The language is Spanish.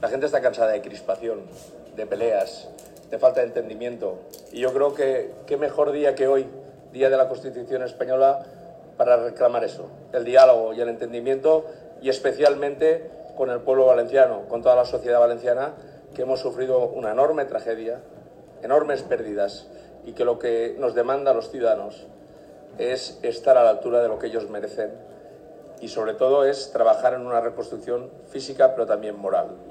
La gente está cansada de crispación, de peleas, de falta de entendimiento. Y yo creo que qué mejor día que hoy, Día de la Constitución Española, para reclamar eso, el diálogo y el entendimiento, y especialmente con el pueblo valenciano, con toda la sociedad valenciana, que hemos sufrido una enorme tragedia, enormes pérdidas, y que lo que nos demanda a los ciudadanos es estar a la altura de lo que ellos merecen, y sobre todo es trabajar en una reconstrucción física pero también moral.